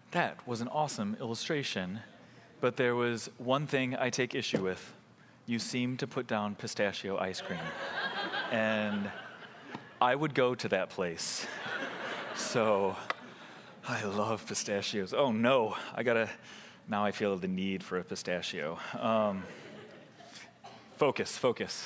That was an awesome illustration, but there was one thing I take issue with. You seem to put down pistachio ice cream, and I would go to that place. So I love pistachios. Oh no, now I feel the need for a pistachio. Focus.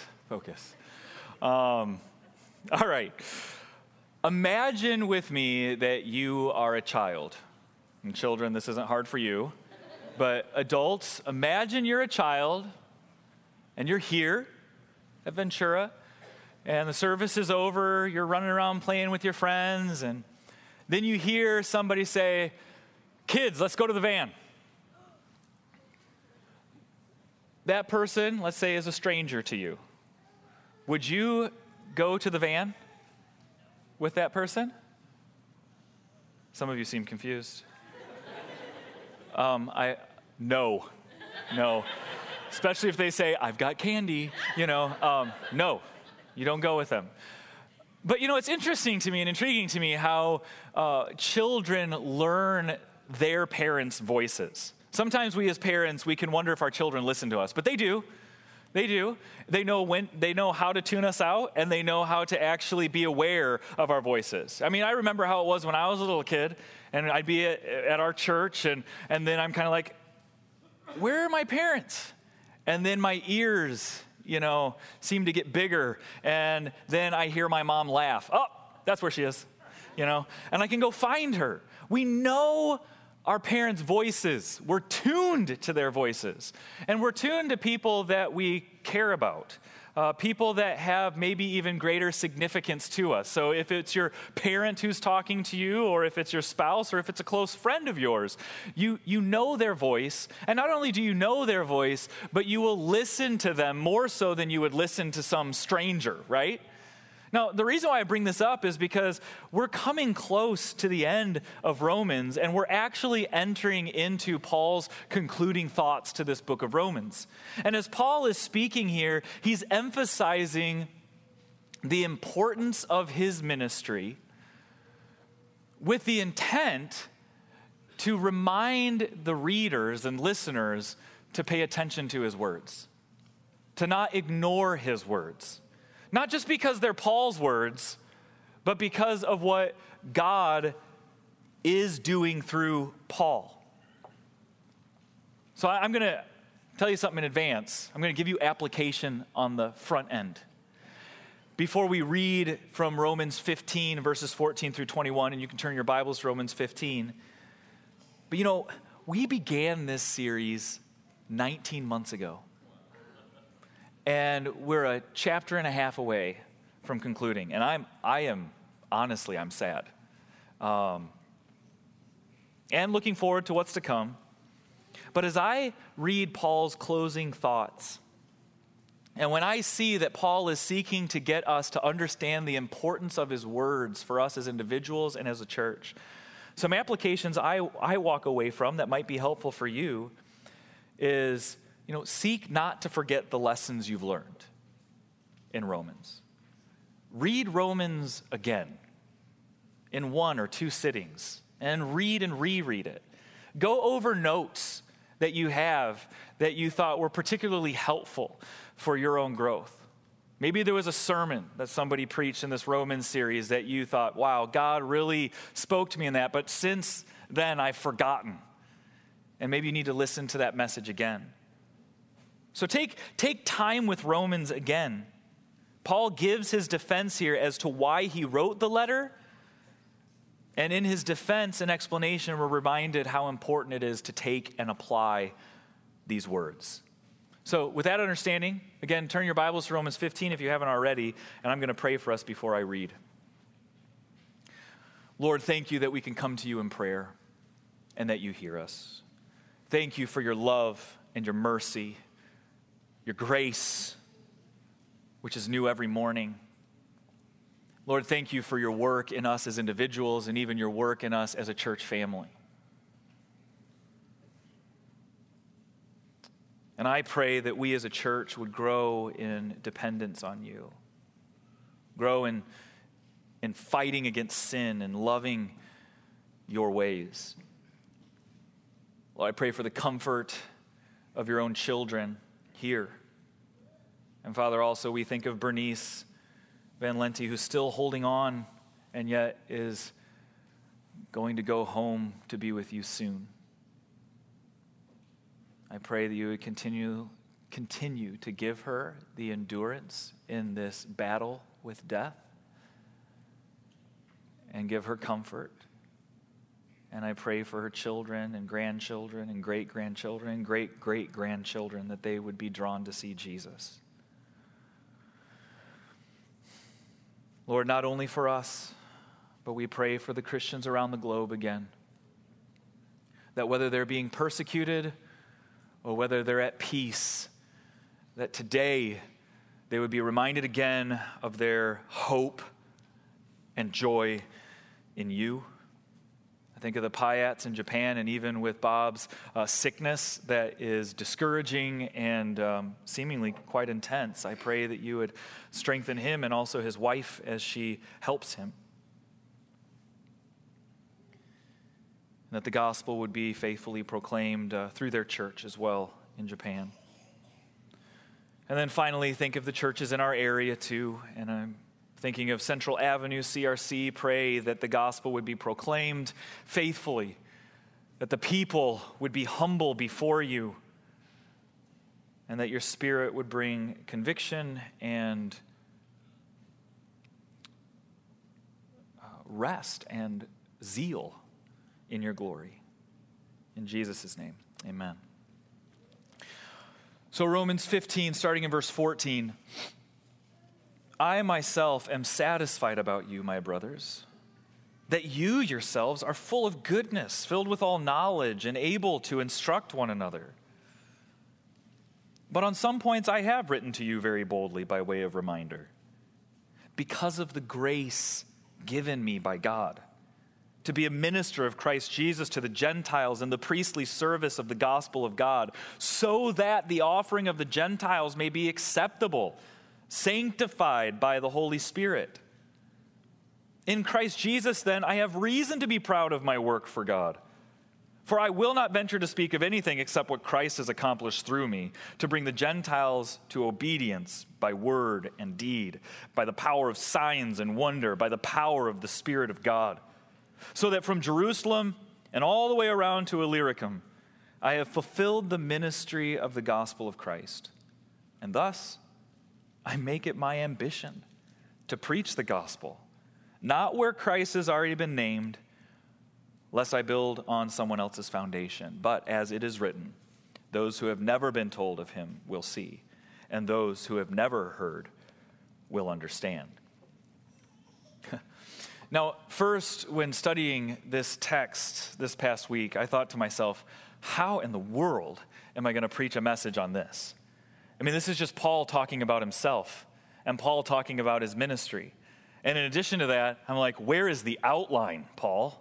All right. Imagine with me that you are a child. And children, this isn't hard for you. But adults, imagine you're a child and you're here at Ventura and the service is over. You're running around playing with your friends. And then you hear somebody say, "Kids, let's go to the van." That person, let's say, is a stranger to you. Would you go to the van with that person? Some of you seem confused. No. Especially if they say, "I've got candy," no, you don't go with them. But it's interesting to me and intriguing to me how children learn their parents' voices. Sometimes we as parents, we can wonder if our children listen to us, but they do. They do. They know how to tune us out, and they know how to actually be aware of our voices. I mean, I remember how it was when I was a little kid, and I'd be at our church, and then I'm kind of like, where are my parents? And then my ears, seem to get bigger, and then I hear my mom laugh. Oh, that's where she is, and I can go find her. We know our parents' voices. We're tuned to their voices. And we're tuned to people that we care about, people that have maybe even greater significance to us. So if it's your parent who's talking to you, or if it's your spouse, or if it's a close friend of yours, you know their voice. And not only do you know their voice, but you will listen to them more so than you would listen to some stranger, right? Now, the reason why I bring this up is because we're coming close to the end of Romans, and we're actually entering into Paul's concluding thoughts to this book of Romans. And as Paul is speaking here, he's emphasizing the importance of his ministry with the intent to remind the readers and listeners to pay attention to his words, to not ignore his words. Not just because they're Paul's words, but because of what God is doing through Paul. So I'm going to tell you something in advance. I'm going to give you application on the front end. Before we read from Romans 15, verses 14 through 21, and you can turn your Bibles to Romans 15. But we began this series 19 months ago. And we're a chapter and a half away from concluding. And I'm sad. And looking forward to what's to come. But as I read Paul's closing thoughts, and when I see that Paul is seeking to get us to understand the importance of his words for us as individuals and as a church, some applications I walk away from that might be helpful for you is, seek not to forget the lessons you've learned in Romans. Read Romans again in one or two sittings and read and reread it. Go over notes that you have that you thought were particularly helpful for your own growth. Maybe there was a sermon that somebody preached in this Romans series that you thought, wow, God really spoke to me in that, but since then I've forgotten. And maybe you need to listen to that message again. So take time with Romans again. Paul gives his defense here as to why he wrote the letter. And in his defense and explanation, we're reminded how important it is to take and apply these words. So with that understanding, again, turn your Bibles to Romans 15 if you haven't already, and I'm going to pray for us before I read. Lord, thank you that we can come to you in prayer and that you hear us. Thank you for your love and your mercy, your grace, which is new every morning. Lord, thank you for your work in us as individuals and even your work in us as a church family. And I pray that we as a church would grow in dependence on you, grow in fighting against sin and loving your ways. Lord, I pray for the comfort of your own children here. And Father, also we think of Bernice Van Lente, who's still holding on and yet is going to go home to be with you soon. I pray that you would continue to give her the endurance in this battle with death and give her comfort. And I pray for her children and grandchildren and great-grandchildren and great-great-grandchildren that they would be drawn to see Jesus. Lord, not only for us, but we pray for the Christians around the globe again, that whether they're being persecuted or whether they're at peace, that today they would be reminded again of their hope and joy in you. I think of the Payats in Japan, and even with Bob's sickness that is discouraging and seemingly quite intense. I pray that you would strengthen him and also his wife as she helps him. And that the gospel would be faithfully proclaimed through their church as well in Japan. And then finally, think of the churches in our area too, and I'm thinking of Central Avenue, CRC, pray that the gospel would be proclaimed faithfully, that the people would be humble before you, and that your Spirit would bring conviction and rest and zeal in your glory. In Jesus' name, amen. So Romans 15, starting in verse 14, I myself am satisfied about you, my brothers, that you yourselves are full of goodness, filled with all knowledge, and able to instruct one another. But on some points I have written to you very boldly by way of reminder, because of the grace given me by God, to be a minister of Christ Jesus to the Gentiles in the priestly service of the gospel of God, so that the offering of the Gentiles may be acceptable, sanctified by the Holy Spirit. In Christ Jesus, then, I have reason to be proud of my work for God. For I will not venture to speak of anything except what Christ has accomplished through me, to bring the Gentiles to obedience by word and deed, by the power of signs and wonder, by the power of the Spirit of God. So that from Jerusalem and all the way around to Illyricum, I have fulfilled the ministry of the gospel of Christ. And thus, I make it my ambition to preach the gospel, not where Christ has already been named, lest I build on someone else's foundation. But as it is written, those who have never been told of him will see, and those who have never heard will understand. Now, first, when studying this text this past week, I thought to myself, how in the world am I going to preach a message on this? I mean, this is just Paul talking about himself and Paul talking about his ministry. And in addition to that, I'm like, where is the outline, Paul?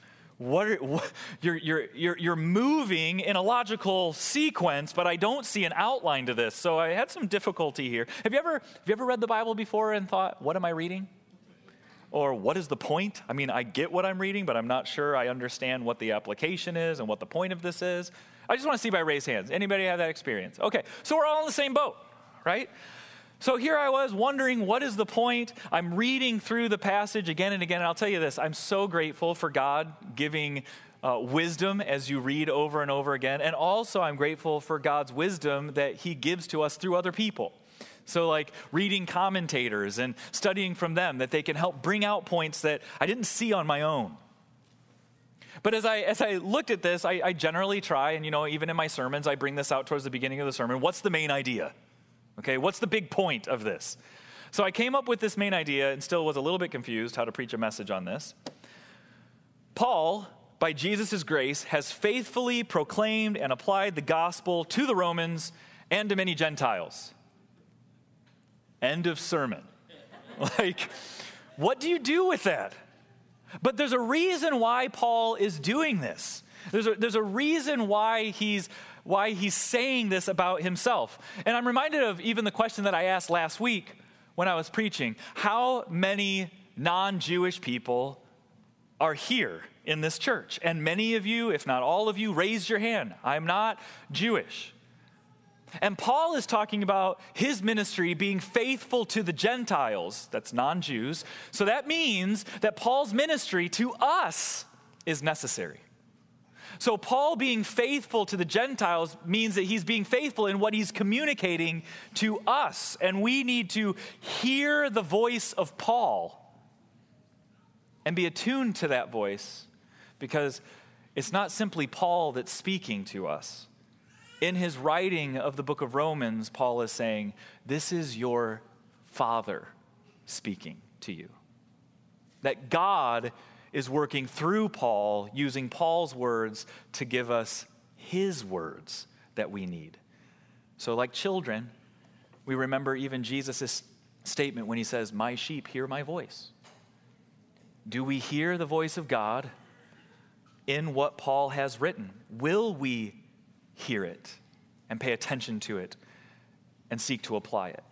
You're moving in a logical sequence, but I don't see an outline to this. So I had some difficulty here. Have you ever read the Bible before and thought, what am I reading? Or what is the point? I mean, I get what I'm reading, but I'm not sure I understand what the application is and what the point of this is. I just want to see by raised hands. Anybody have that experience? Okay, so we're all in the same boat, right? So here I was wondering, what is the point? I'm reading through the passage again and again, and I'll tell you this, I'm so grateful for God giving wisdom as you read over and over again, and also I'm grateful for God's wisdom that he gives to us through other people. So like reading commentators and studying from them, that they can help bring out points that I didn't see on my own. But as I looked at this, I generally try, and even in my sermons, I bring this out towards the beginning of the sermon. What's the main idea? Okay, what's the big point of this? So I came up with this main idea and still was a little bit confused how to preach a message on this. Paul, by Jesus' grace, has faithfully proclaimed and applied the gospel to the Romans and to many Gentiles. End of sermon. Like, what do you do with that? But there's a reason why Paul is doing this. There's a reason why he's saying this about himself. And I'm reminded of even the question that I asked last week when I was preaching. How many non-Jewish people are here in this church. And many of you, if not all of you, raised your hand. I'm not Jewish. And Paul is talking about his ministry being faithful to the Gentiles, that's non-Jews. So that means that Paul's ministry to us is necessary. So Paul being faithful to the Gentiles means that he's being faithful in what he's communicating to us. And we need to hear the voice of Paul and be attuned to that voice, because it's not simply Paul that's speaking to us. In his writing of the book of Romans, Paul is saying, this is your Father speaking to you. That God is working through Paul, using Paul's words to give us his words that we need. So like children, we remember even Jesus' statement when he says, my sheep hear my voice. Do we hear the voice of God in what Paul has written? Will we hear it and pay attention to it and seek to apply it?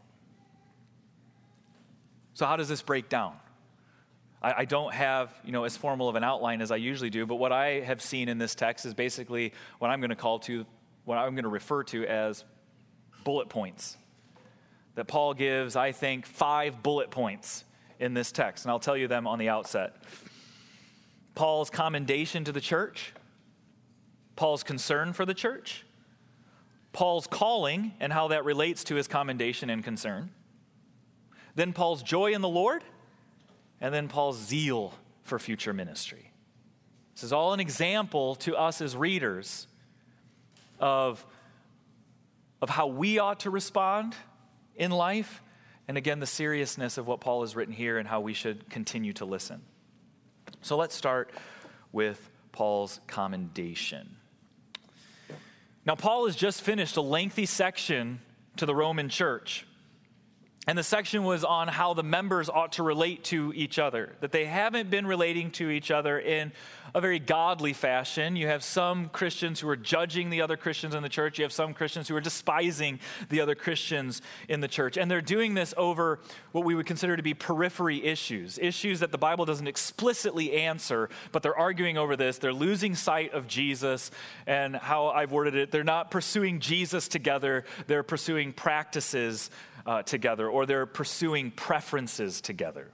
So how does this break down? I don't have, as formal of an outline as I usually do, but what I have seen in this text is basically what I'm going to refer to as bullet points. That Paul gives, I think, 5 bullet points in this text, and I'll tell you them on the outset. Paul's commendation to the church, Paul's concern for the church, Paul's calling and how that relates to his commendation and concern, then Paul's joy in the Lord, and then Paul's zeal for future ministry. This is all an example to us as readers of how we ought to respond in life, and again, the seriousness of what Paul has written here and how we should continue to listen. So let's start with Paul's commendation. Now, Paul has just finished a lengthy section to the Roman church. And the section was on how the members ought to relate to each other, that they haven't been relating to each other in a very godly fashion. You have some Christians who are judging the other Christians in the church. You have some Christians who are despising the other Christians in the church. And they're doing this over what we would consider to be periphery issues that the Bible doesn't explicitly answer, but they're arguing over this. They're losing sight of Jesus, and how I've worded it, they're not pursuing Jesus together, they're pursuing practices together, or they're pursuing preferences together.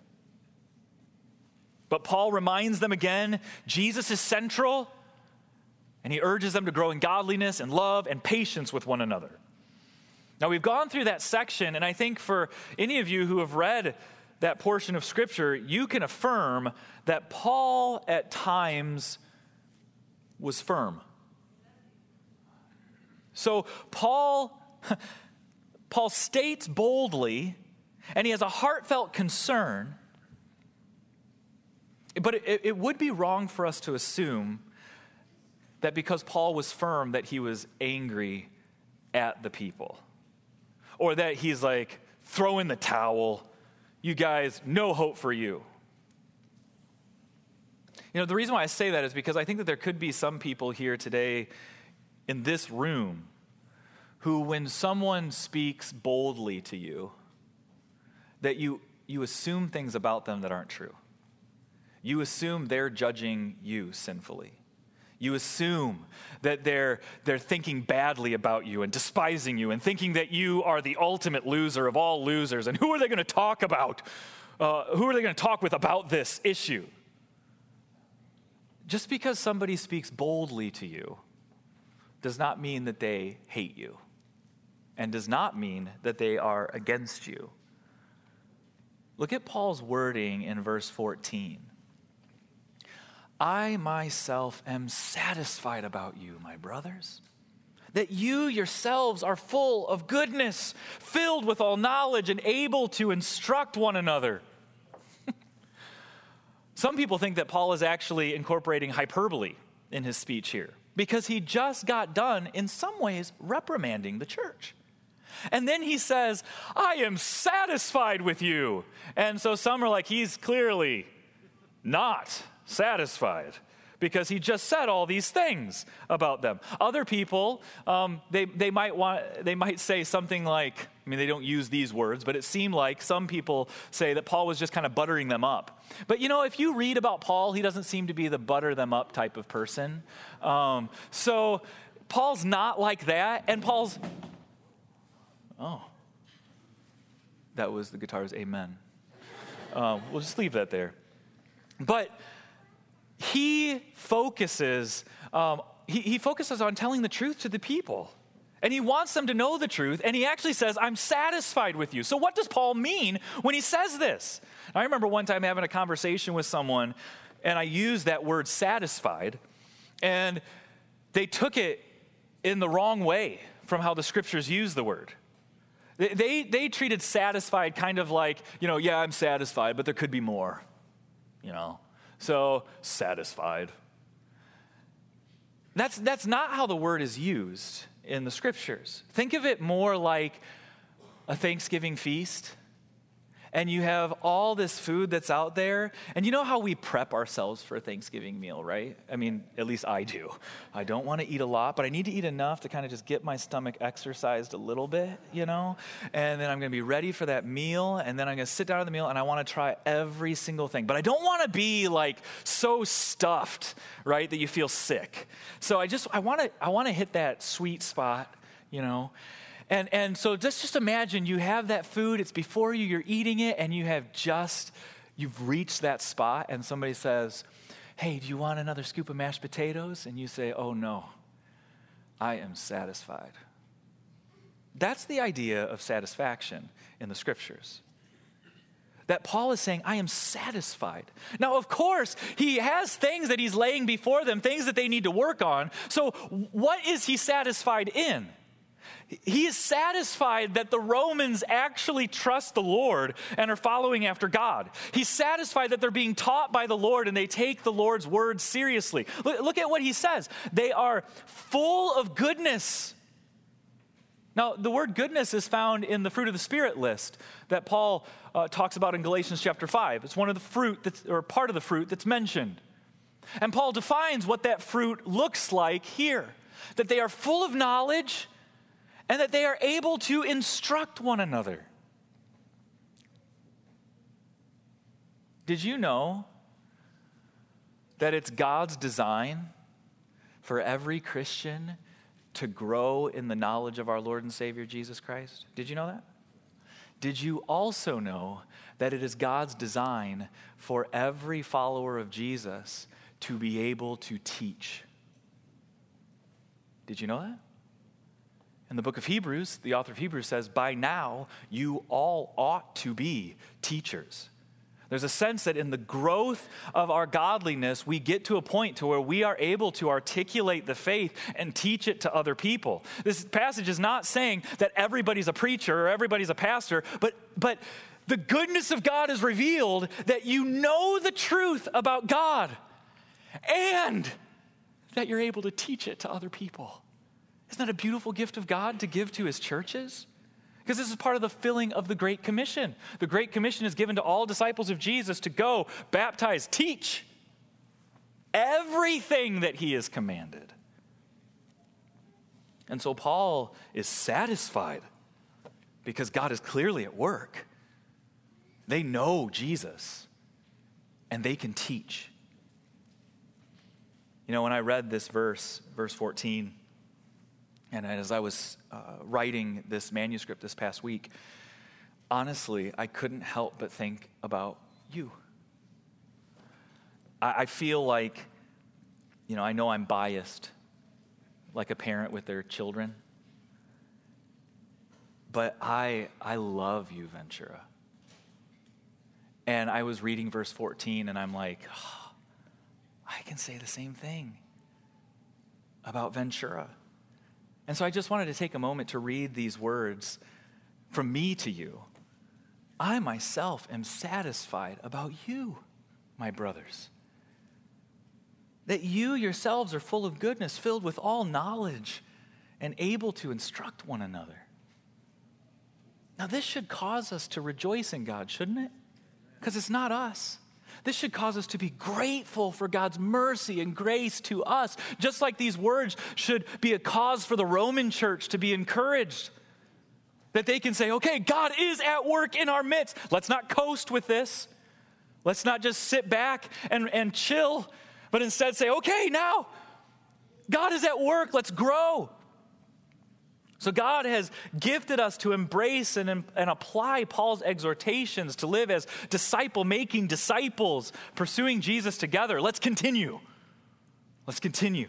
But Paul reminds them again, Jesus is central, and he urges them to grow in godliness and love and patience with one another. Now, we've gone through that section, and I think for any of you who have read that portion of Scripture, you can affirm that Paul at times was firm. So Paul states boldly, and he has a heartfelt concern, but it would be wrong for us to assume that because Paul was firm that he was angry at the people, or that he's like, throw in the towel, you guys, no hope for you. The reason why I say that is because I think that there could be some people here today in this room who, when someone speaks boldly to you, that you assume things about them that aren't true. You assume they're judging you sinfully. You assume that they're thinking badly about you and despising you and thinking that you are the ultimate loser of all losers. And who are they going to talk about? Who are they going to talk with about this issue? Just because somebody speaks boldly to you does not mean that they hate you, and does not mean that they are against you. Look at Paul's wording in verse 14. I myself am satisfied about you, my brothers, that you yourselves are full of goodness, filled with all knowledge, and able to instruct one another. Some people think that Paul is actually incorporating hyperbole in his speech here, because he just got done, in some ways, reprimanding the church. And then he says, I am satisfied with you. And so some are like, he's clearly not satisfied, because he just said all these things about them. Other people, they might say something like, I mean, they don't use these words, but it seemed like some people say that Paul was just kind of buttering them up. But if you read about Paul, he doesn't seem to be the butter them up type of person. So Paul's not like that, and that was the guitar's amen. We'll just leave that there. But he focuses on telling the truth to the people. And he wants them to know the truth, and he actually says, I'm satisfied with you. So what does Paul mean when he says this? I remember one time having a conversation with someone, and I used that word satisfied, and they took it in the wrong way from how the scriptures use the word. They treated satisfied kind of like, yeah, I'm satisfied, but there could be more, So, satisfied. That's not how the word is used in the scriptures. Think of it more like a Thanksgiving feast, and you have all this food that's out there, and you know how we prep ourselves for a Thanksgiving meal, right? I mean, at least I do. I don't want to eat a lot, but I need to eat enough to kind of just get my stomach exercised a little bit, and then I'm going to be ready for that meal, and then I'm going to sit down at the meal, and I want to try every single thing, but I don't want to be like so stuffed, right, that you feel sick. So I want to hit that sweet spot, And so just imagine you have that food, it's before you, you're eating it, and you've reached that spot, and somebody says, hey, do you want another scoop of mashed potatoes? And you say, oh no, I am satisfied. That's the idea of satisfaction in the scriptures. That Paul is saying, I am satisfied. Now, of course, he has things that he's laying before them, things that they need to work on. So what is he satisfied in? He is satisfied that the Romans actually trust the Lord and are following after God. He's satisfied that they're being taught by the Lord and they take the Lord's word seriously. Look at what he says. They are full of goodness. Now, the word goodness is found in the fruit of the Spirit list that Paul talks about in Galatians chapter 5. It's one of the fruit part of the fruit that's mentioned. And Paul defines what that fruit looks like here. That they are full of knowledge, and that they are able to instruct one another. Did you know that it's God's design for every Christian to grow in the knowledge of our Lord and Savior Jesus Christ? Did you know that? Did you also know that it is God's design for every follower of Jesus to be able to teach? Did you know that? In the book of Hebrews, the author of Hebrews says, by now, you all ought to be teachers. There's a sense that in the growth of our godliness, we get to a point to where we are able to articulate the faith and teach it to other people. This passage is not saying that everybody's a preacher or everybody's a pastor, but the goodness of God is revealed that you know the truth about God and that you're able to teach it to other people. Isn't that a beautiful gift of God to give to his churches? Because this is part of the filling of the Great Commission. The Great Commission is given to all disciples of Jesus to go, baptize, teach everything that he has commanded. And so Paul is satisfied because God is clearly at work. They know Jesus and they can teach. When I read this verse 14, and as I was writing this manuscript this past week, honestly, I couldn't help but think about you. I feel like, I know I'm biased, like a parent with their children, but I love you, Ventura. And I was reading verse 14, and I'm like, I can say the same thing about Ventura. And so I just wanted to take a moment to read these words from me to you. I myself am satisfied about you, my brothers, that you yourselves are full of goodness, filled with all knowledge, and able to instruct one another. Now this should cause us to rejoice in God, shouldn't it? Because it's not us. This should cause us to be grateful for God's mercy and grace to us, just like these words should be a cause for the Roman church to be encouraged. That they can say, okay, God is at work in our midst. Let's not coast with this. Let's not just sit back and chill, but instead say, okay, now God is at work. Let's grow. So God has gifted us to embrace and apply Paul's exhortations to live as disciple-making disciples, pursuing Jesus together. Let's continue. Let's continue.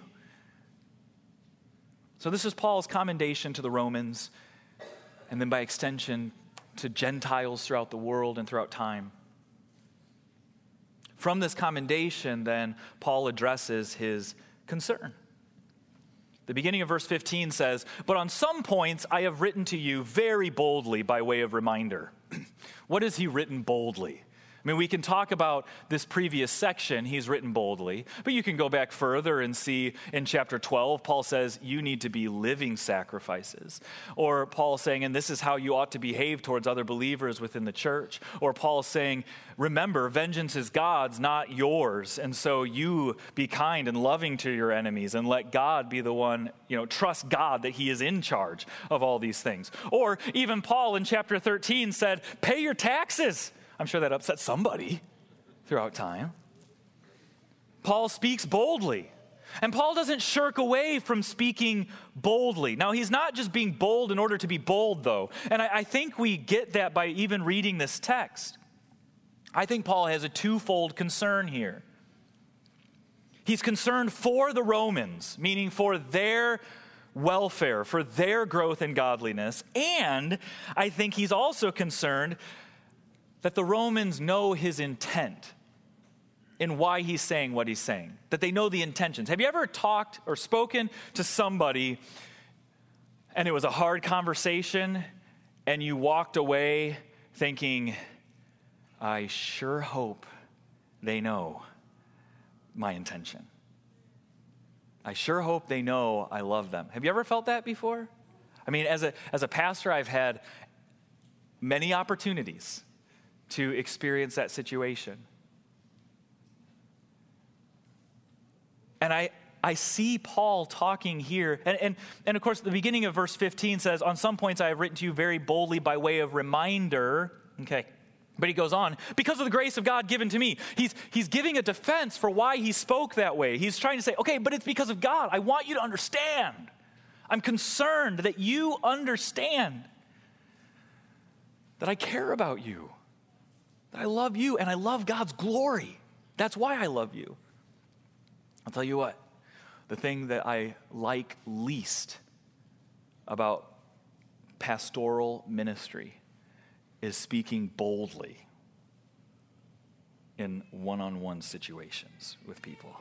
So this is Paul's commendation to the Romans, and then by extension to Gentiles throughout the world and throughout time. From this commendation, then, Paul addresses his concern. The beginning of verse 15 says, "But on some points I have written to you very boldly by way of reminder." What has he written boldly? I mean, we can talk about this previous section, he's written boldly, but you can go back further and see in chapter 12, Paul says, you need to be living sacrifices. Or Paul saying, and this is how you ought to behave towards other believers within the church. Or Paul saying, remember, vengeance is God's, not yours. And so you be kind and loving to your enemies and let God be the one, trust God that he is in charge of all these things. Or even Paul in chapter 13 said, pay your taxes. I'm sure that upset somebody throughout time. Paul speaks boldly. And Paul doesn't shirk away from speaking boldly. Now, he's not just being bold in order to be bold, though. And I think we get that by even reading this text. I think Paul has a twofold concern here. He's concerned for the Romans, meaning for their welfare, for their growth in godliness. And I think he's also concerned that the Romans know his intent in why he's saying what he's saying, that they know the intentions. Have you ever talked or spoken to somebody and it was a hard conversation and you walked away thinking, I sure hope they know my intention. I sure hope they know I love them. Have you ever felt that before? I mean, as a pastor, I've had many opportunities to experience that situation. And I see Paul talking here. And of course, the beginning of verse 15 says, on some points I have written to you very boldly by way of reminder. Okay. But he goes on, because of the grace of God given to me. He's giving a defense for why he spoke that way. He's trying to say, okay, but it's because of God. I want you to understand. I'm concerned that you understand that I care about you. That I love you and I love God's glory. That's why I love you. I'll tell you what, the thing that I like least about pastoral ministry is speaking boldly in one-on-one situations with people.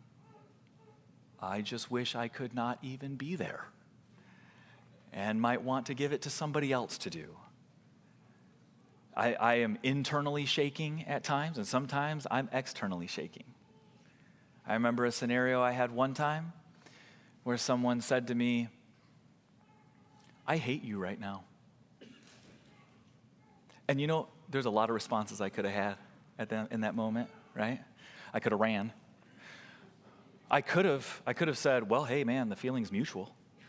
I just wish I could not even be there and might want to give it to somebody else to do. I am internally shaking at times, and sometimes I'm externally shaking. I remember a scenario I had one time where someone said to me, I hate you right now. And there's a lot of responses I could have had in that moment, right? I could have ran. I could have said, well, hey, man, the feeling's mutual,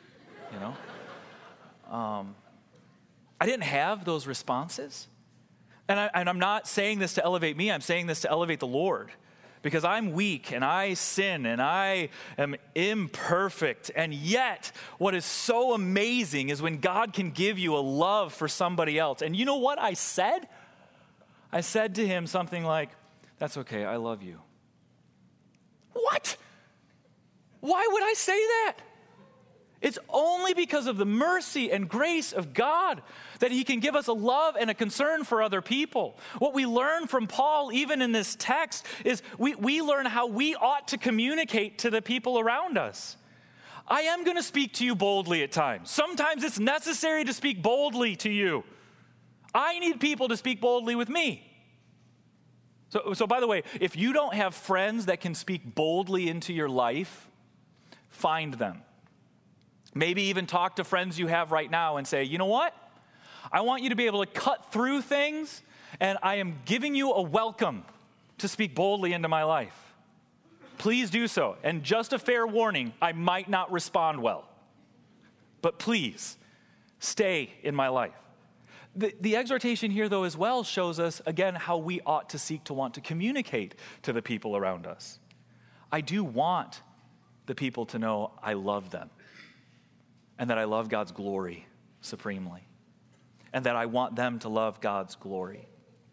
I didn't have those responses. And I'm not saying this to elevate me. I'm saying this to elevate the Lord. Because I'm weak and I sin and I am imperfect. And yet, what is so amazing is when God can give you a love for somebody else. And you know what I said? I said to him something like, that's okay, I love you. What? Why would I say that? It's only because of the mercy and grace of God that he can give us a love and a concern for other people. What we learn from Paul, even in this text, is we learn how we ought to communicate to the people around us. I am going to speak to you boldly at times. Sometimes it's necessary to speak boldly to you. I need people to speak boldly with me. So by the way, if you don't have friends that can speak boldly into your life, find them. Maybe even talk to friends you have right now and say, you know what? I want you to be able to cut through things, and I am giving you a welcome to speak boldly into my life. Please do so. And just a fair warning, I might not respond well. But please, stay in my life. The exhortation here, though, as well shows us, again, how we ought to seek to want to communicate to the people around us. I do want the people to know I love them and that I love God's glory supremely and that I want them to love God's glory.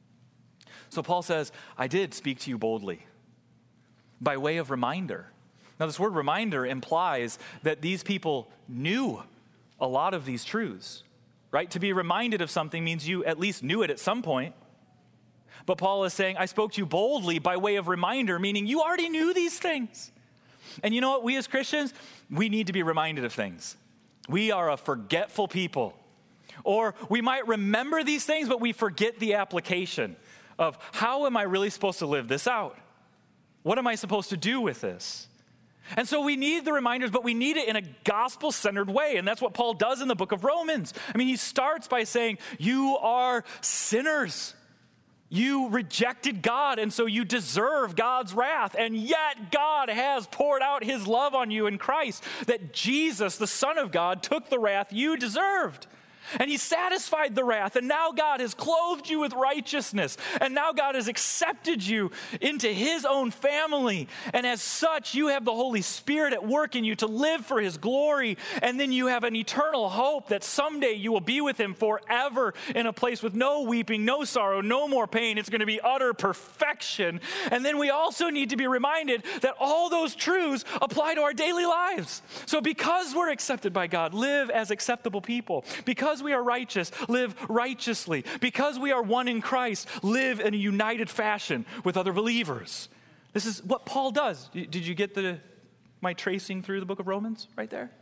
So Paul says, I did speak to you boldly by way of reminder. Now, this word reminder implies that these people knew a lot of these truths, right? To be reminded of something means you at least knew it at some point. But Paul is saying, I spoke to you boldly by way of reminder, meaning you already knew these things. And you know what? We as Christians, we need to be reminded of things. We are a forgetful people. Or we might remember these things, but we forget the application of how am I really supposed to live this out? What am I supposed to do with this? And so we need the reminders, but we need it in a gospel-centered way. And that's what Paul does in the book of Romans. I mean, he starts by saying, you are sinners. You rejected God, and so you deserve God's wrath. And yet God has poured out his love on you in Christ, that Jesus, the Son of God, took the wrath you deserved. And he satisfied the wrath, and now God has clothed you with righteousness, and now God has accepted you into his own family, and as such, you have the Holy Spirit at work in you to live for his glory, and then you have an eternal hope that someday you will be with him forever in a place with no weeping, no sorrow, no more pain. It's going to be utter perfection. And then we also need to be reminded that all those truths apply to our daily lives. So because we're accepted by God, live as acceptable people. Because we are righteous, live righteously. Because we are one in Christ, live in a united fashion with other believers. This is what Paul does. Did you get my tracing through the book of Romans right there?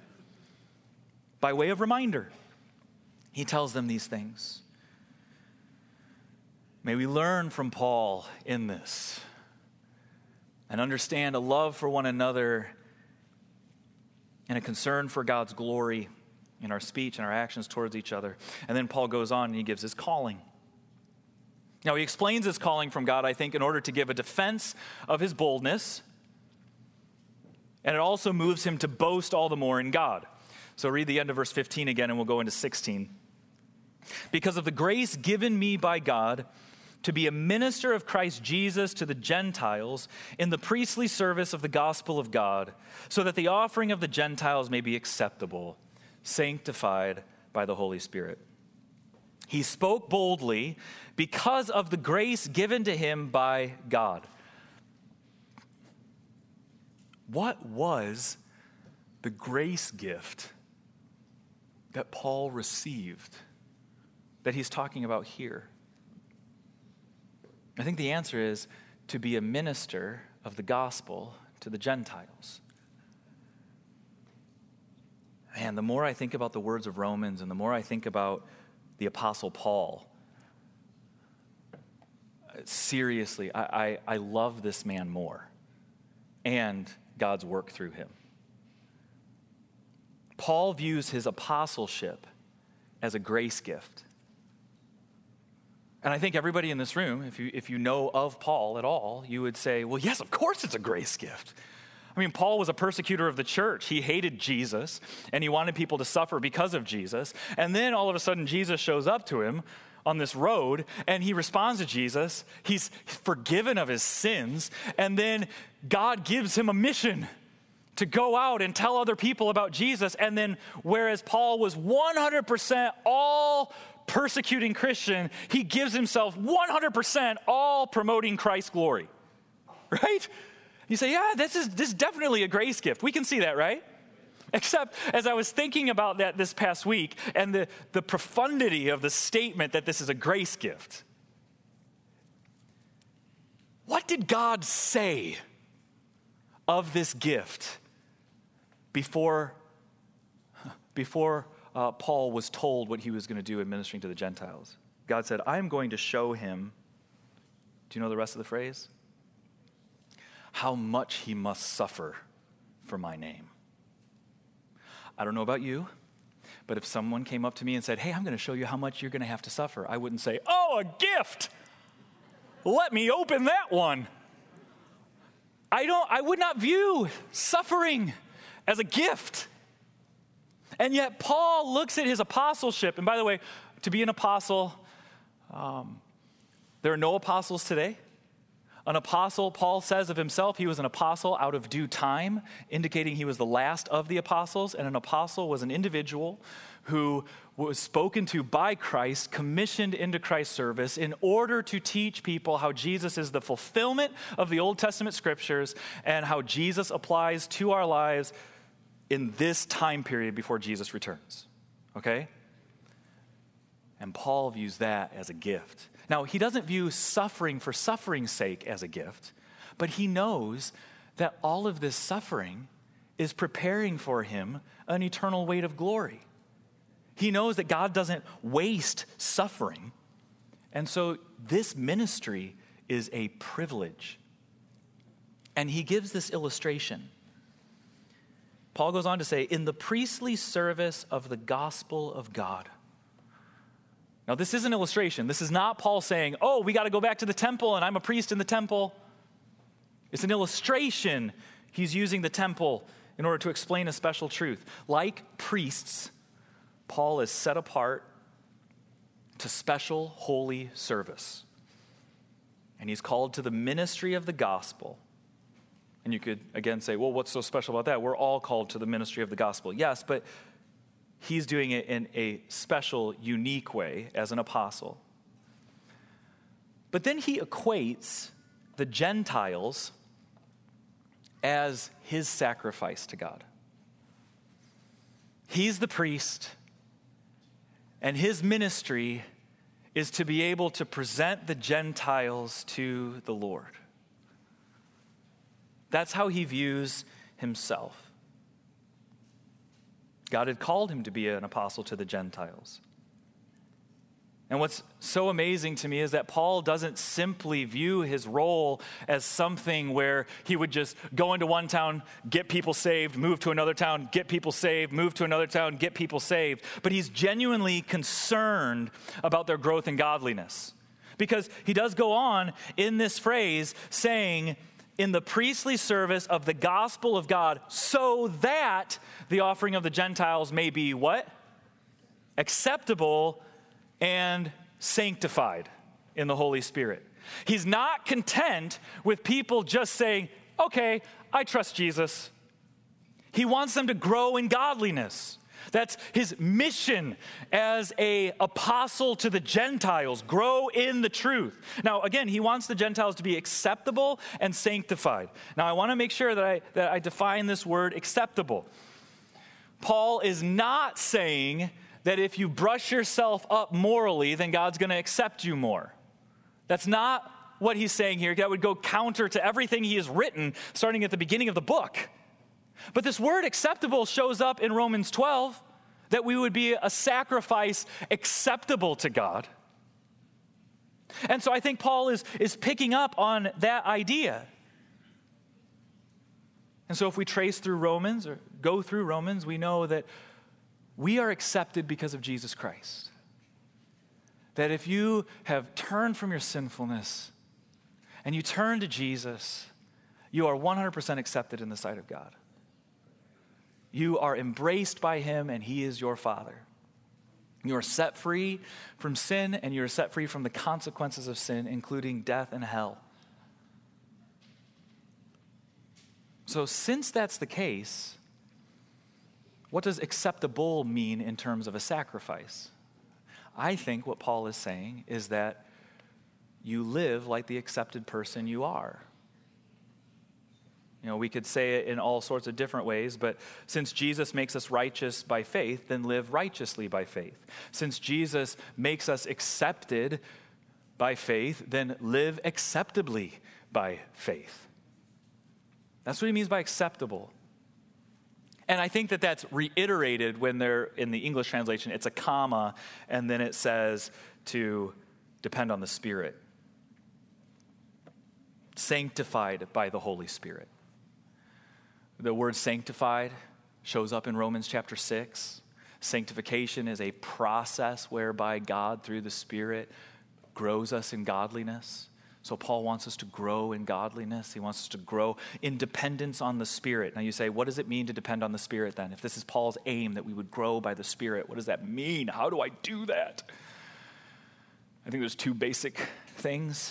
By way of reminder, he tells them these things. May we learn from Paul in this and understand a love for one another and a concern for God's glory in our speech and our actions towards each other. And then Paul goes on and he gives his calling. Now he explains his calling from God, I think, in order to give a defense of his boldness. And it also moves him to boast all the more in God. So read the end of verse 15 again and we'll go into 16. Because of the grace given me by God to be a minister of Christ Jesus to the Gentiles in the priestly service of the gospel of God, so that the offering of the Gentiles may be acceptable, sanctified by the Holy Spirit. He spoke boldly because of the grace given to him by God. What was the grace gift that Paul received that he's talking about here? I think the answer is to be a minister of the gospel to the Gentiles. Man, the more I think about the words of Romans and the more I think about the Apostle Paul, seriously, I love this man more and God's work through him. Paul views his apostleship as a grace gift. And I think everybody in this room, if you know of Paul at all, you would say, well, yes, of course it's a grace gift. I mean, Paul was a persecutor of the church. He hated Jesus, and he wanted people to suffer because of Jesus. And then all of a sudden, Jesus shows up to him on this road, and he responds to Jesus. He's forgiven of his sins, and then God gives him a mission to go out and tell other people about Jesus. And then whereas Paul was 100% all persecuting Christian, he gives himself 100% all promoting Christ's glory, right? You say, yeah, this is definitely a grace gift. We can see that, right? Except as I was thinking about that this past week and the profundity of the statement that this is a grace gift, what did God say of this gift before Paul was told what he was going to do in ministering to the Gentiles? God said, I am going to show him, do you know the rest of the phrase? How much he must suffer for my name. I don't know about you, but if someone came up to me and said, hey, I'm going to show you how much you're going to have to suffer, I wouldn't say, oh, a gift. Let me open that one. I would not view suffering as a gift. And yet Paul looks at his apostleship. And by the way, to be an apostle, there are no apostles today. An apostle, Paul says of himself, he was an apostle out of due time, indicating he was the last of the apostles. And an apostle was an individual who was spoken to by Christ, commissioned into Christ's service in order to teach people how Jesus is the fulfillment of the Old Testament scriptures and how Jesus applies to our lives in this time period before Jesus returns. Okay? And Paul views that as a gift. Now, he doesn't view suffering for suffering's sake as a gift, but he knows that all of this suffering is preparing for him an eternal weight of glory. He knows that God doesn't waste suffering, and so this ministry is a privilege. And he gives this illustration. Paul goes on to say, in the priestly service of the gospel of God. Now, this is an illustration. This is not Paul saying, oh, we got to go back to the temple and I'm a priest in the temple. It's an illustration. He's using the temple in order to explain a special truth. Like priests, Paul is set apart to special holy service. And he's called to the ministry of the gospel. And you could, again, say, well, what's so special about that? We're all called to the ministry of the gospel. Yes, but he's doing it in a special, unique way as an apostle. But then he equates the Gentiles as his sacrifice to God. He's the priest, and his ministry is to be able to present the Gentiles to the Lord. That's how he views himself. God had called him to be an apostle to the Gentiles. And what's so amazing to me is that Paul doesn't simply view his role as something where he would just go into one town, get people saved, move to another town, get people saved, move to another town, get people saved. But he's genuinely concerned about their growth in godliness. Because he does go on in this phrase saying, in the priestly service of the gospel of God, so that the offering of the Gentiles may be what? Acceptable and sanctified in the Holy Spirit. He's not content with people just saying, okay, I trust Jesus. He wants them to grow in godliness. That's his mission as an apostle to the Gentiles. Grow in the truth. Now, again, he wants the Gentiles to be acceptable and sanctified. Now, I want to make sure that I define this word acceptable. Paul is not saying that if you brush yourself up morally, then God's going to accept you more. That's not what he's saying here. That would go counter to everything he has written starting at the beginning of the book. But this word acceptable shows up in Romans 12, that we would be a sacrifice acceptable to God. And so I think Paul is picking up on that idea. And so if we trace through Romans or go through Romans, we know that we are accepted because of Jesus Christ. That if you have turned from your sinfulness and you turn to Jesus, you are 100% accepted in the sight of God. You are embraced by him, and he is your Father. You are set free from sin, and you are set free from the consequences of sin, including death and hell. So since that's the case, what does acceptable mean in terms of a sacrifice? I think what Paul is saying is that you live like the accepted person you are. You know, we could say it in all sorts of different ways, but since Jesus makes us righteous by faith, then live righteously by faith. Since Jesus makes us accepted by faith, then live acceptably by faith. That's what he means by acceptable. And I think that that's reiterated when they're in the English translation. It's a comma, and then it says to depend on the Spirit. Sanctified by the Holy Spirit. The word sanctified shows up in Romans chapter 6. Sanctification is a process whereby God, through the Spirit, grows us in godliness So Paul wants us to grow in godliness. He wants us to grow in dependence on the Spirit. Now you say, what does it mean to depend on the Spirit then? If this is Paul's aim, that we would grow by the Spirit, what does that mean? How do I do that? I think there's two basic things.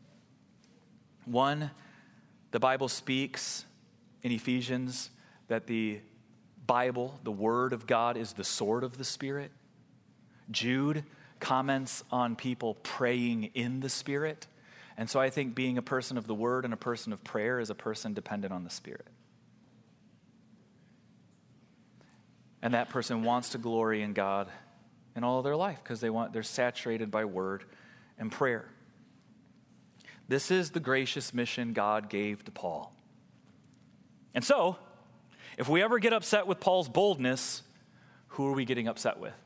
One, the Bible speaks in Ephesians that the Bible, the Word of God, is the sword of the Spirit. Jude comments on people praying in the Spirit. And so I think being a person of the Word and a person of prayer is a person dependent on the Spirit. And that person wants to glory in God in all of their life because they're saturated by Word and prayer. This is the gracious mission God gave to Paul. And so, if we ever get upset with Paul's boldness, who are we getting upset with?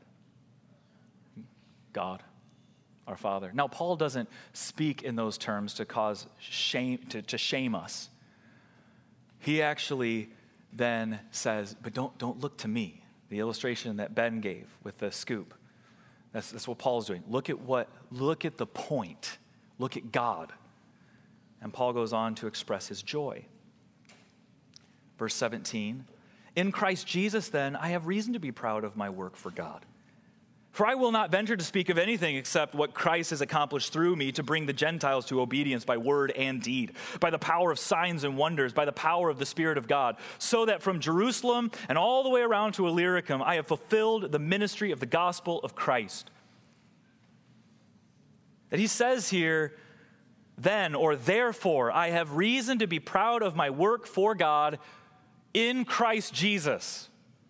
God, our Father. Now, Paul doesn't speak in those terms to cause shame, to shame us. He actually then says, but don't look to me. The illustration that Ben gave with the scoop. That's what Paul's doing. Look at the point. Look at God. And Paul goes on to express his joy. Verse 17, in Christ Jesus, then, I have reason to be proud of my work for God. For I will not venture to speak of anything except what Christ has accomplished through me to bring the Gentiles to obedience by word and deed, by the power of signs and wonders, by the power of the Spirit of God, so that from Jerusalem and all the way around to Illyricum, I have fulfilled the ministry of the gospel of Christ. That he says here, then or therefore, I have reason to be proud of my work for God in Christ Jesus.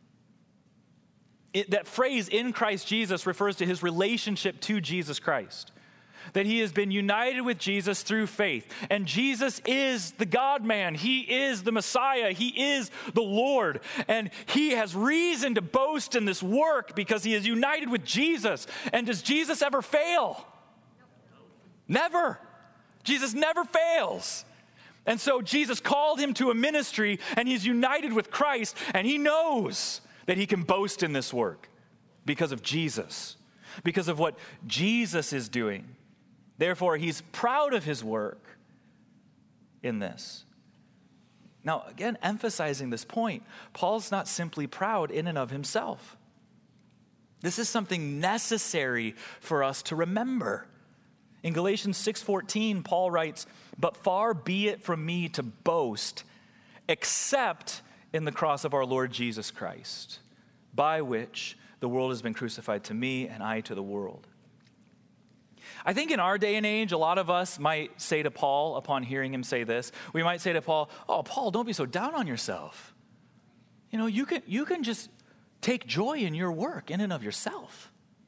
That phrase, in Christ Jesus, refers to his relationship to Jesus Christ. That he has been united with Jesus through faith. And Jesus is the God-man. He is the Messiah. He is the Lord. And he has reason to boast in this work because he is united with Jesus. And does Jesus ever fail? Never. Jesus never fails. And so Jesus called him to a ministry, and he's united with Christ, and he knows that he can boast in this work because of Jesus, because of what Jesus is doing. Therefore, he's proud of his work in this. Now, again, emphasizing this point, Paul's not simply proud in and of himself. This is something necessary for us to remember. In Galatians 6:14, Paul writes, but far be it from me to boast, except in the cross of our Lord Jesus Christ, by which the world has been crucified to me and I to the world. I think in our day and age, a lot of us might say to Paul, upon hearing him say this, we might say to Paul, oh, Paul, don't be so down on yourself. You know, you can just take joy in your work in and of yourself.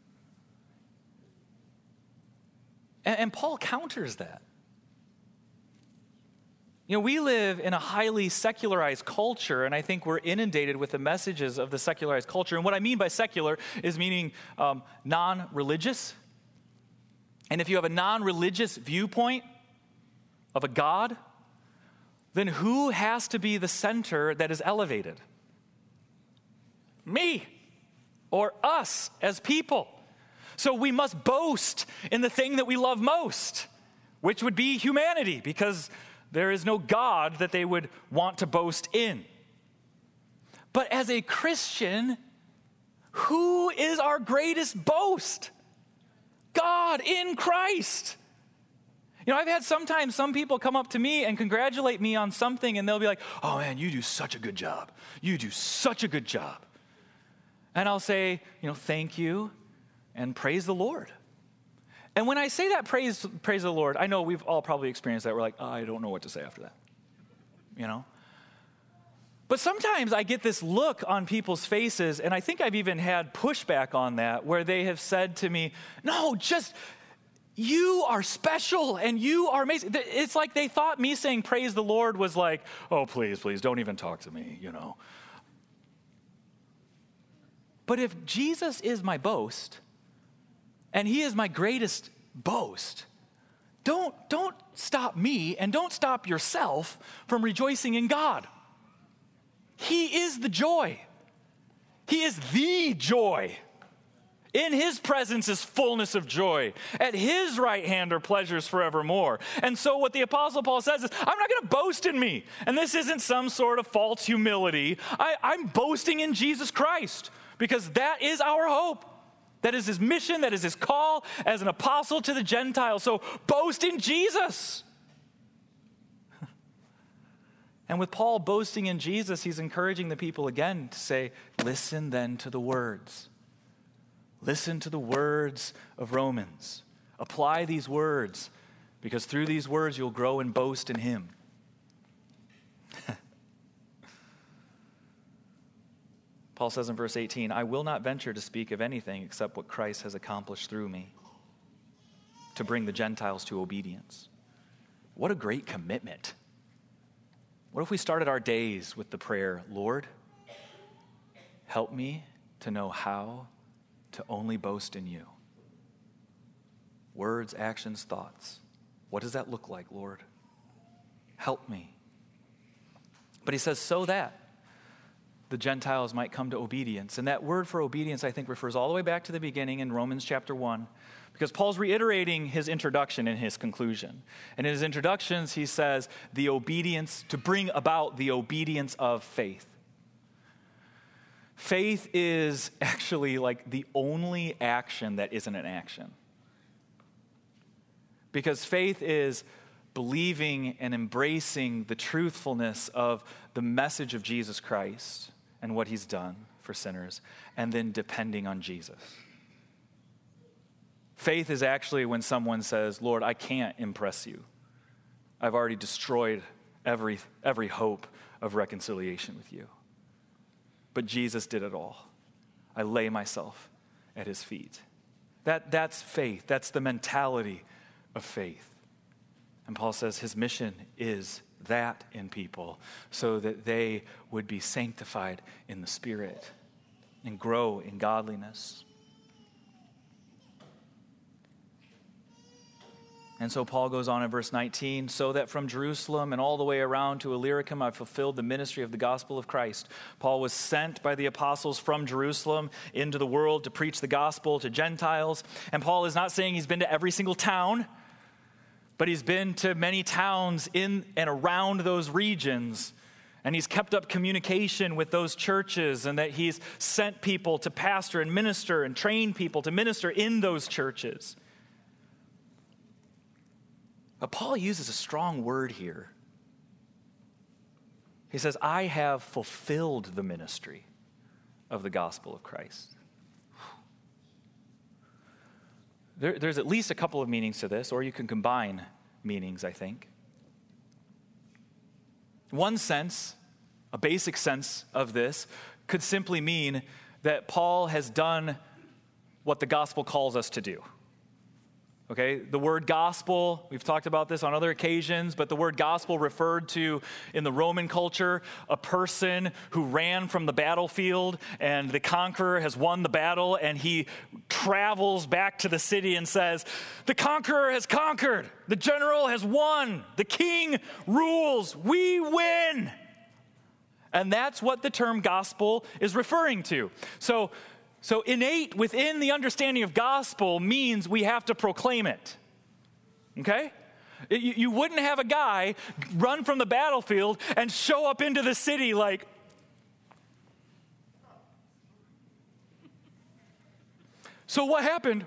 And Paul counters that. You know, we live in a highly secularized culture, and I think we're inundated with the messages of the secularized culture. And what I mean by secular is meaning non-religious. And if you have a non-religious viewpoint of a God, then who has to be the center that is elevated? Me or us as people. So we must boast in the thing that we love most, which would be humanity, because there is no God that they would want to boast in. But as a Christian, who is our greatest boast? God in Christ. You know, I've had sometimes some people come up to me and congratulate me on something, and they'll be like, oh man, you do such a good job. You do such a good job. And I'll say, you know, thank you and praise the Lord. And when I say that, praise the Lord, I know we've all probably experienced that. We're like, oh, I don't know what to say after that, you know? But sometimes I get this look on people's faces, and I think I've even had pushback on that, where they have said to me, no, just, you are special and you are amazing. It's like they thought me saying praise the Lord was like, oh, please, don't even talk to me, you know? But if Jesus is my boast, and he is my greatest boast, don't stop me and don't stop yourself from rejoicing in God. He is the joy. He is the joy In his presence is fullness of joy. At his right hand are pleasures forevermore. And so what the Apostle Paul says is, I'm not going to boast in me. And this isn't some sort of false humility. I'm boasting in Jesus Christ because that is our hope. That is his mission. That is his call as an apostle to the Gentiles. So boast in Jesus. And with Paul boasting in Jesus, he's encouraging the people again to say, listen then to the words. Listen to the words of Romans. Apply these words, because through these words you'll grow and boast in him. Paul says in verse 18, I will not venture to speak of anything except what Christ has accomplished through me to bring the Gentiles to obedience. What a great commitment. What if we started our days with the prayer, Lord, help me to know how to only boast in you. Words, actions, thoughts. What does that look like, Lord? Help me. But he says, so that the Gentiles might come to obedience. And that word for obedience, I think, refers all the way back to the beginning in Romans chapter 1, because Paul's reiterating his introduction and his conclusion. And in his introductions, he says, the obedience, to bring about the obedience of faith. Faith is actually like the only action that isn't an action. Because faith is believing and embracing the truthfulness of the message of Jesus Christ and what he's done for sinners, and then depending on Jesus. Faith is actually when someone says, Lord, I can't impress you. I've already destroyed every hope of reconciliation with you. But Jesus did it all. I lay myself at his feet. That's faith. That's the mentality of faith. And Paul says his mission is that in people so that they would be sanctified in the Spirit and grow in godliness. And so Paul goes on in verse 19, so that from Jerusalem and all the way around to Illyricum I fulfilled the ministry of the gospel of Christ. Paul was sent by the apostles from Jerusalem into the world to preach the gospel to Gentiles. And Paul is not saying he's been to every single town, but he's been to many towns in and around those regions. And he's kept up communication with those churches, and that he's sent people to pastor and minister and train people to minister in those churches. But Paul uses a strong word here. He says, I have fulfilled the ministry of the gospel of Christ. There's at least a couple of meanings to this, or you can combine meanings, I think. One sense, a basic sense of this, could simply mean that Paul has done what the gospel calls us to do. Okay, the word gospel, we've talked about this on other occasions, but the word gospel referred to, in the Roman culture, a person who ran from the battlefield, and the conqueror has won the battle, and he travels back to the city and says, the conqueror has conquered, the general has won, the king rules, we win. And that's what the term gospel is referring to. So innate within the understanding of gospel means we have to proclaim it, okay? You wouldn't have a guy run from the battlefield and show up into the city like, so what happened?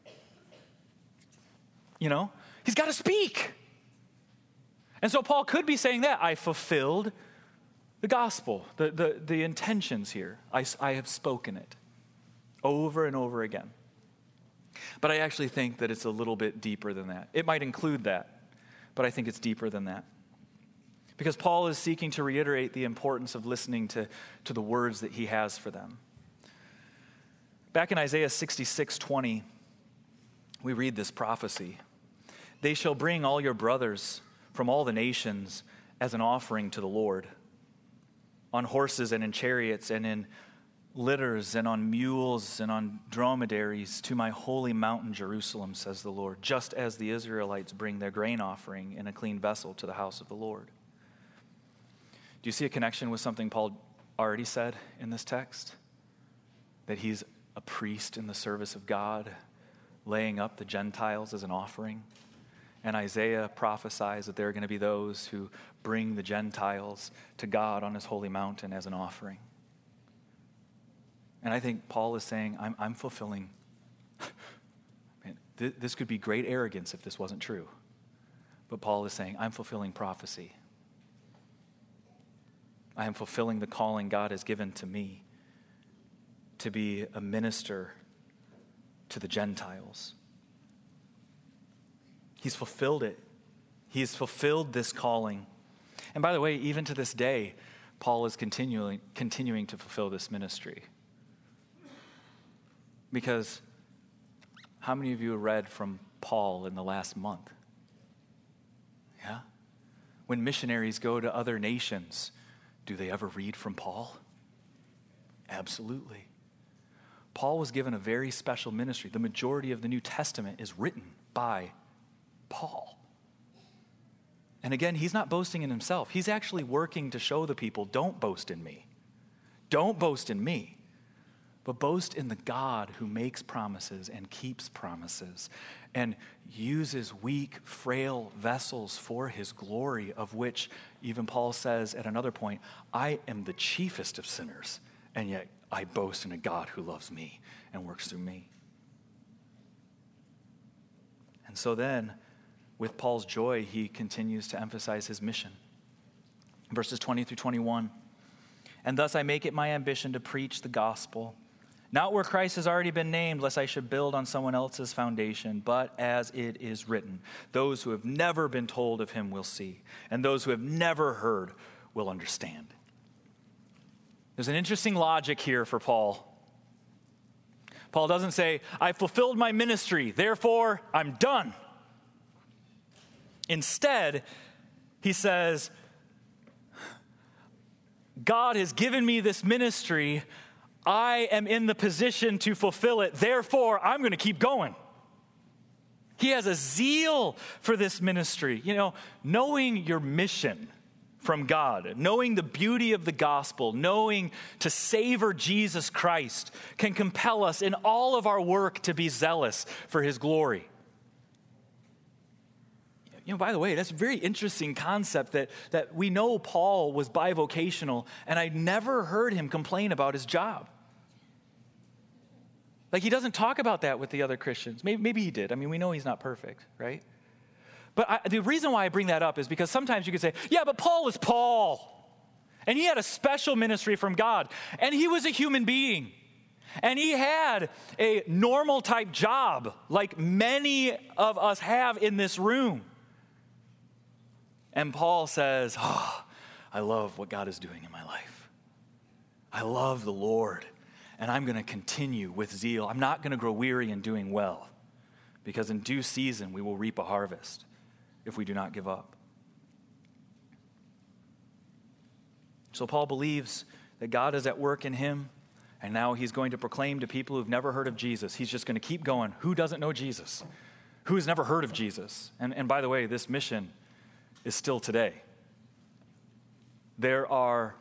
You know, he's got to speak. And so Paul could be saying that, I fulfilled the gospel, the intentions here. I have spoken it. Over and over again. But I actually think that it's a little bit deeper than that. It might include that, but I think it's deeper than that. Because Paul is seeking to reiterate the importance of listening to the words that he has for them. Back in Isaiah 66:20, we read this prophecy. They shall bring all your brothers from all the nations as an offering to the Lord, on horses and in chariots and in litters and on mules and on dromedaries to my holy mountain Jerusalem, says the Lord, just as the Israelites bring their grain offering in a clean vessel to the house of the Lord. Do you see a connection with something Paul already said in this text? That he's a priest in the service of God, laying up the Gentiles as an offering. And Isaiah prophesies that there are going to be those who bring the Gentiles to God on his holy mountain as an offering. And I think Paul is saying, I'm fulfilling. Man, this could be great arrogance if this wasn't true. But Paul is saying, I'm fulfilling prophecy. I am fulfilling the calling God has given to me to be a minister to the Gentiles. He's fulfilled it. He has fulfilled this calling. And by the way, even to this day, Paul is continuing to fulfill this ministry. Because how many of you have read from Paul in the last month? Yeah? When missionaries go to other nations, do they ever read from Paul? Absolutely. Paul was given a very special ministry. The majority of the New Testament is written by Paul. And again, he's not boasting in himself. He's actually working to show the people, don't boast in me. Don't boast in me, but boast in the God who makes promises and keeps promises and uses weak, frail vessels for his glory, of which even Paul says at another point, I am the chiefest of sinners, and yet I boast in a God who loves me and works through me. And so then, with Paul's joy, he continues to emphasize his mission. Verses 20 through 21. And thus I make it my ambition to preach the gospel, not where Christ has already been named, lest I should build on someone else's foundation, but as it is written, those who have never been told of him will see, and those who have never heard will understand. There's an interesting logic here for Paul. Paul doesn't say, I fulfilled my ministry, therefore I'm done. Instead, he says, God has given me this ministry. I am in the position to fulfill it. Therefore, I'm going to keep going. He has a zeal for this ministry. You know, knowing your mission from God, knowing the beauty of the gospel, knowing to savor Jesus Christ can compel us in all of our work to be zealous for his glory. You know, by the way, that's a very interesting concept that we know Paul was bivocational, and I never heard him complain about his job. Like, he doesn't talk about that with the other Christians. Maybe he did. I mean, we know he's not perfect, right? But the reason why I bring that up is because sometimes you could say, yeah, but Paul was Paul. And he had a special ministry from God. And he was a human being. And he had a normal type job like many of us have in this room. And Paul says, I love what God is doing in my life. I love the Lord, and I'm going to continue with zeal. I'm not going to grow weary in doing well, because in due season we will reap a harvest if we do not give up. So Paul believes that God is at work in him, and now he's going to proclaim to people who've never heard of Jesus. He's just going to keep going. Who doesn't know Jesus? Who has never heard of Jesus? And by the way, this mission is still today. There are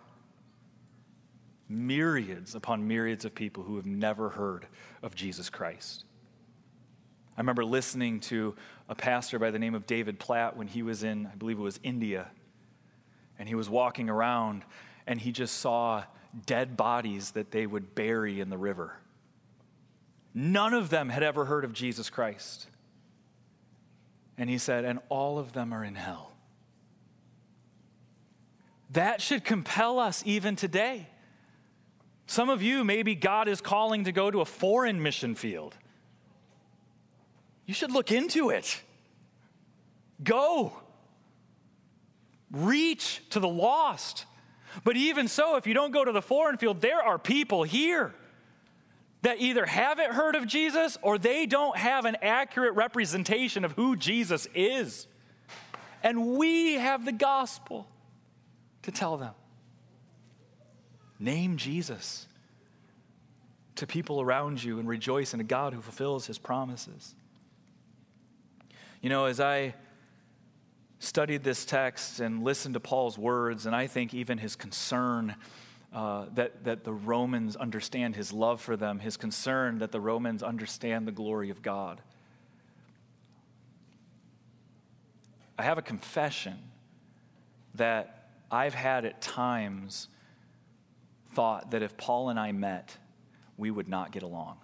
myriads upon myriads of people who have never heard of Jesus Christ. I remember listening to a pastor by the name of David Platt when he was in, I believe it was India, and he was walking around and he just saw dead bodies that they would bury in the river. None of them had ever heard of Jesus Christ. And he said, and all of them are in hell. That should compel us even today. Some of you, maybe God is calling to go to a foreign mission field. You should look into it. Go. Reach to the lost. But even so, if you don't go to the foreign field, there are people here that either haven't heard of Jesus or they don't have an accurate representation of who Jesus is. And we have the gospel to tell them. Name Jesus to people around you and rejoice in a God who fulfills his promises. You know, as I studied this text and listened to Paul's words, and I think even his concern that the Romans understand his love for them, his concern that the Romans understand the glory of God. I have a confession that I've had at times thought that if Paul and I met, we would not get along.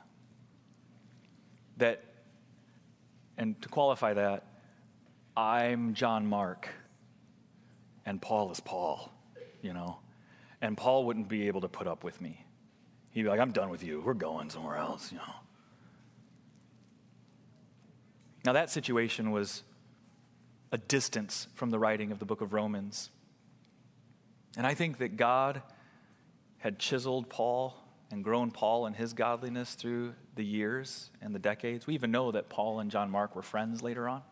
And to qualify that, I'm John Mark, and Paul is Paul, And Paul wouldn't be able to put up with me. He'd be like, I'm done with you. We're going somewhere else, Now that situation was a distance from the writing of the book of Romans. And I think that God had chiseled Paul and grown Paul in his godliness through the years and the decades. We even know that Paul and John Mark were friends later on.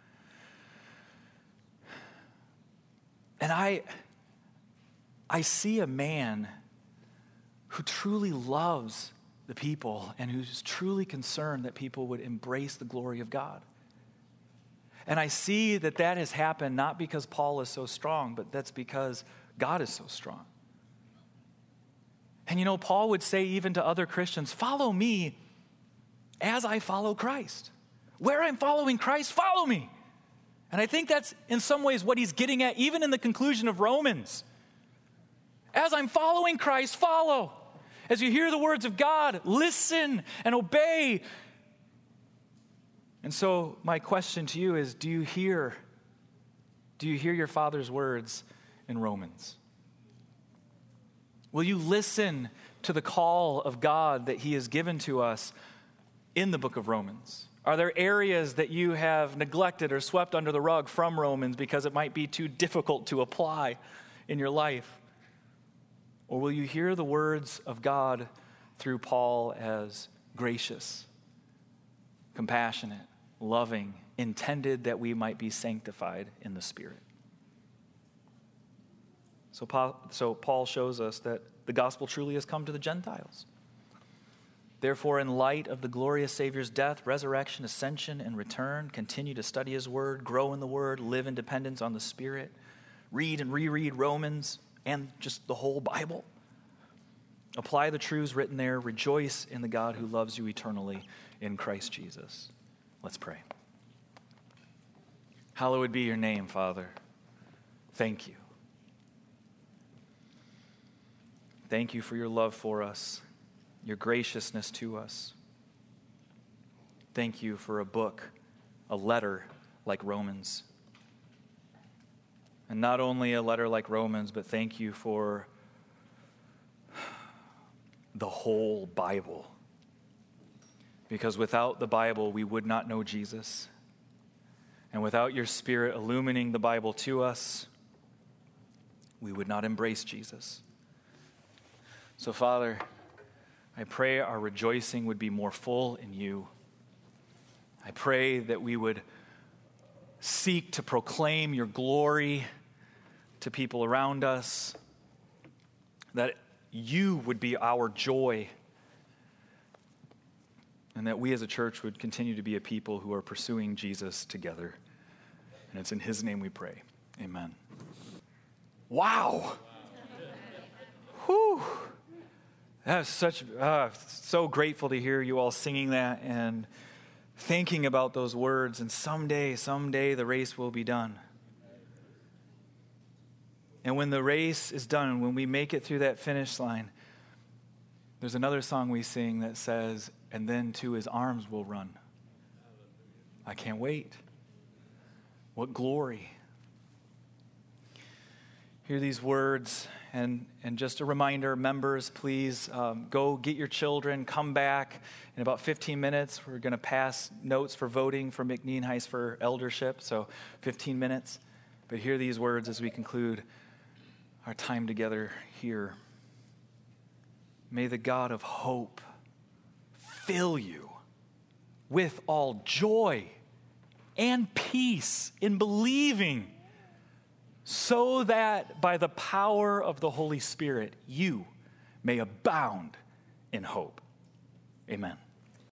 And I see a man who truly loves the people and who's truly concerned that people would embrace the glory of God. And I see that has happened not because Paul is so strong, but that's because God is so strong. And Paul would say even to other Christians, follow me as I follow Christ. Where I'm following Christ, follow me. And I think that's in some ways what he's getting at, even in the conclusion of Romans. As I'm following Christ, follow. As you hear the words of God, listen and obey. And so my question to you is, do you hear your Father's words in Romans? Will you listen to the call of God that he has given to us in the book of Romans? Are there areas that you have neglected or swept under the rug from Romans because it might be too difficult to apply in your life? Or will you hear the words of God through Paul as gracious, compassionate, loving, intended that we might be sanctified in the Spirit? So Paul shows us that the gospel truly has come to the Gentiles. Therefore, in light of the glorious Savior's death, resurrection, ascension, and return, continue to study his word, grow in the word, live in dependence on the Spirit, read and reread Romans and just the whole Bible. Apply the truths written there. Rejoice in the God who loves you eternally in Christ Jesus. Let's pray. Hallowed be your name, Father. Thank you. Thank you for your love for us, your graciousness to us. Thank you for a book, a letter like Romans. And not only a letter like Romans, but thank you for the whole Bible. Because without the Bible, we would not know Jesus. And without your Spirit illumining the Bible to us, we would not embrace Jesus. So, Father, I pray our rejoicing would be more full in you. I pray that we would seek to proclaim your glory to people around us, that you would be our joy, and that we as a church would continue to be a people who are pursuing Jesus together. And it's in his name we pray. Amen. Wow. Whew. That was so grateful to hear you all singing that and thinking about those words. And someday the race will be done. And when the race is done, when we make it through that finish line, there's another song we sing that says, and then to his arms we'll run. I can't wait. What glory. Hear these words, and just a reminder, members, please go get your children, come back. In about 15 minutes, we're going to pass notes for voting for McNean Heist for eldership, so 15 minutes. But hear these words as we conclude our time together here. May the God of hope fill you with all joy and peace in believing, so that by the power of the Holy Spirit, you may abound in hope. Amen.